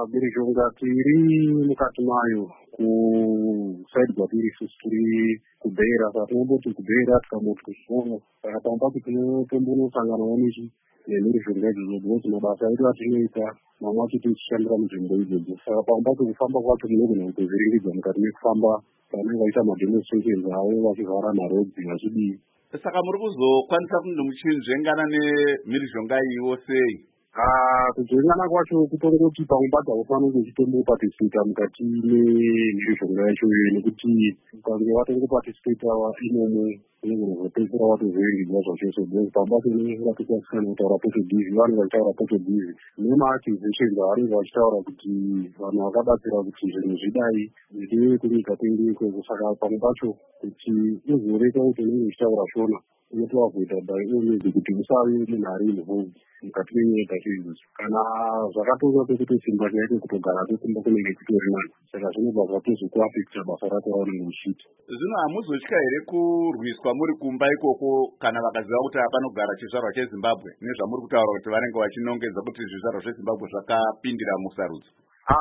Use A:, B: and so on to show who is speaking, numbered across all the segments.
A: mhirizhonga tiri mukati mayo kusaidi kwatiri isusu tiri kuBeira. Saka tinomboti kuBeira tikamboti kuSono. Saka pamwe pacho tinotombonosanganawo nemhirizhonga idzodzo because mabasa edu atinoita mamwe acho tichishandira munzvimbo idzodzo. Saka pamwe pacho kufamba kwacho munogona kutozviringidza mukati mekufamba vanenge vaita mademonstrations avo vachivhara marodzi vachidii.
B: Saka muri kuzokwanisa kunge muchinzvengana nemhirizhonga iyiwo sei?
A: Kuzvengana kwacho kutongoti pamwe pacho haufaniri kuchitombopatisipeta mukati memhirizhonga yacho iyoyo, nekuti ukange watongopatisipeta imomo unogona kuzopedzisira watozviringidza zvachose because pamwe pacho unenge watokwanisika nekutaura Portuguese, vanenge vachitaura Portuguese nemaaccusations avanenge vachitaura kuti vanhu vakabatsira kuti zvinhu zvidai zvidiwe kunyika kwedu ikoko. Saka pamwe pacho kuti uzoreka kuti unenge uchitaura shona unotoavhoida by all means kuti usave munhu ari involved mukati menyika chaizvozvo. Kana zvakatonga pekuti simba chaiko kutogara kwesimba kunenge kutori nani, saka zvinobva zvatozokuafekta basa rako raunenge uchiita.
B: Zvino hamuzotya here kurwiswa muri kumba ikoko kana vakaziva kuti panogara chizvarwa cheZimbabwe nezvamuri kutaura kuti vanenge vachinongedza kuti zvizvarwa zveZimbabwe zvakapindira musarudzo?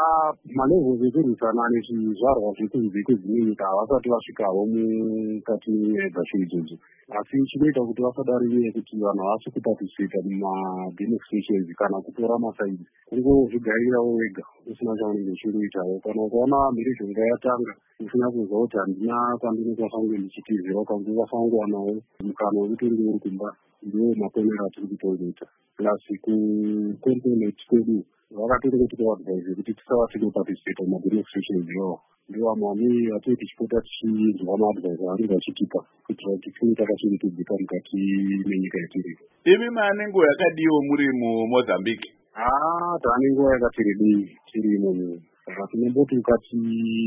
A: Malevels ekurwisana nezvizvarwa zvekunze kwedzimwe nyika havasati vasvikawo mukati menyika idzodzo, asi chinoita kuti vasadarire kuti vanhu havasi kupatisipeta mumademonstrations kana kutora masaidi, kungozvigarirawo wega usina chaunenge uchingoitawo. Kana ukaona mhirizhonga yatanga usina kuzwa kuti handina kwandinokwanisa kunge ndichitizira, ukangokwanisa kungowanawo mukana wekuti uri uri kumba, ndiwo maponero atiri kutongoita. Plus kucontonate kwedu vakatori kuti kuadvise kuti tisava tinopatisipeta mumademonstrations iwawo, ndiwo amwe atiri tichipota tichinzwa maadvise avanenge vachitipa kuitira kuti tive takachengetedzeka mukati menyika yatiri.
B: Imi maane nguva yakadiwo muri muMozambique?
A: Taane nguva yakati rebei tiri imomo. Saka tinomboti ukati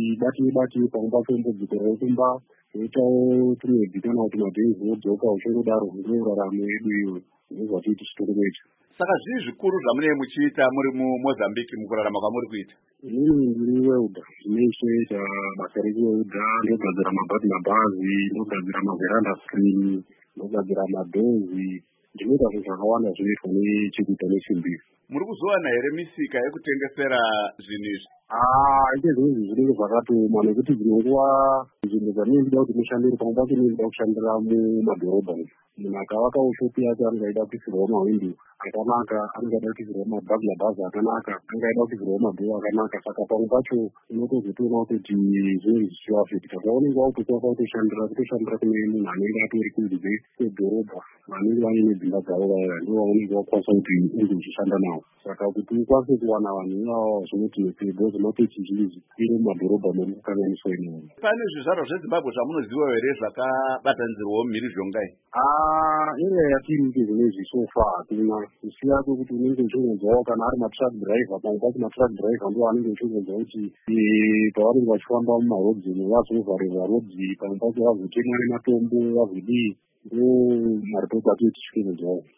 A: batire pamwe pacho mbodzokerawo kumba woitawo tumwedzi kana kuti madhezi wodzoka uchingodaro ndooraramo yedu iyoyo, ndozvatiri tichitokunoita.
B: Saka zvii zvikuru zvamunenge muchiita muri muMozambique mukurarama kwamuri kuita?
A: Inini ndiri welder, zvinoita basa rekuwelda, ndogadzira mabhazi, ndogadzira maveranda screen, ndogadzira madhozi, ndinoita zvinhu zvakawanda zvinoitwa nechekuita nesimbi.
B: Muri kuzowana here misika yekutengesera zvinhu izvi?
A: Ite zvinhu zvinenge zvakatooma nekuti dzimwe nguva nzvimbo dzanenge ndida kuti mushandire pamwe pacho ndinoda kushandira mumadhorobha. Munhu akavakawo shopi yake anenge aida kuisirwawo mahwindo akanaka, anenge aida kuisirwawo mabhazi akanaka, anenge aida kuisirwawo madhoo akanaka. Saka pamwe pacho unotozotoona kuti zvinhu zvichiafekta. Paunenge wautokwanisa kutoshandira kune munhu anenge atori kunze kwedhorobha, vanenge vane dzimba dzavo vaya, ndivo vaunenge wakwanisa kuti unge uchishanda navo. Saka kuti ukwanise kuwana vanhu ivavo zvinotinetsei because maketi zhinji iri mumadhorobha muri kukanganiswa imomo.
B: Pane zvizvarwa zveZimbabwe zvamunoziva here zvakabatanzirwawo mhirizhonga iyi?
A: Area yatiri zvinezvi so far hatina, kusiya kwekuti unenge uchingonzwawo kana ari matruck driver, pamwe pacho matruck driver ndiwo anenge uchingonzwa kuti pavanenge vachifamba mumarodzi vazovharirwa rodzi, pamwe pacho vazotemwa nematombo vazodii, ndo maripoti atiri tichikungonzwawo.